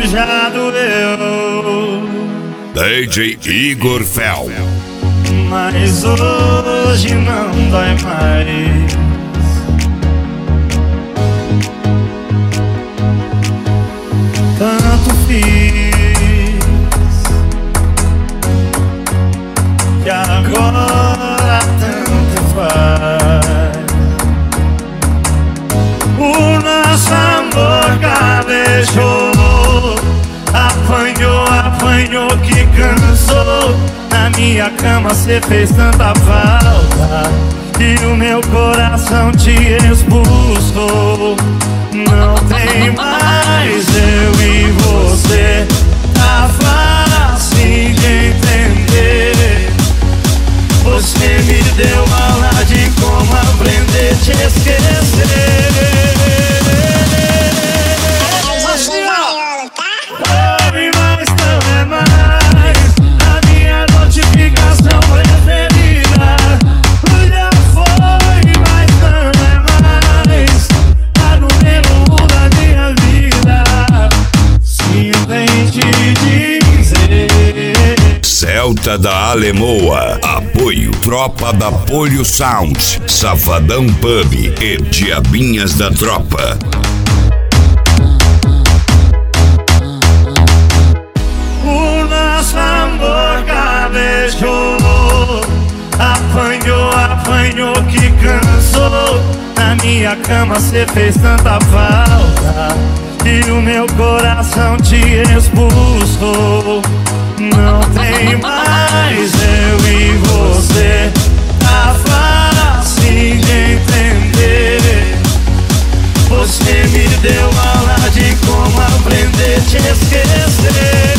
já doeu. DJ Igor Fel. Mas hoje não dói mais. Tanto fiz que agora tanto faz. O nosso amor calejou, apanhou que cansou. Na minha cama cê fez tanta falta e o meu coração te expulsou. Não tem mais eu e você, tá fácil de entender. Você me deu aula de como aprender a te esquecer. Oi, mas não é mais a minha notificação preferida. Já foi, mas não é mais a número 1 da minha vida. Simplesmente dizer. Celta da Alemoa. Apoio Tropa da Polio Sound, Safadão Pub e Diabinhas da Tropa. O nosso amor calejou, apanhou que cansou. Na minha cama cê fez tanta falta e o meu coração te expulsou. Não tem mais eu e você, tá fácil de entender. Você me deu aula de como aprender a te esquecer.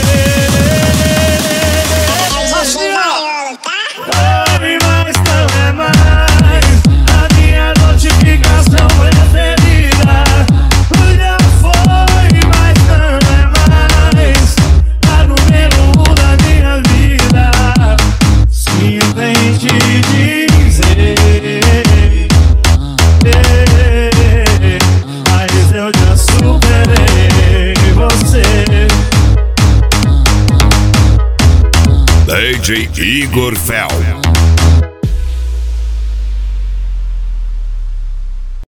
Oi, mas não é mais a minha notificação preferida. Já foi, mas não é mais a número 1 da minha vida. Simplesmente dizer. Mas eu já superei você. DJ Igor Fel.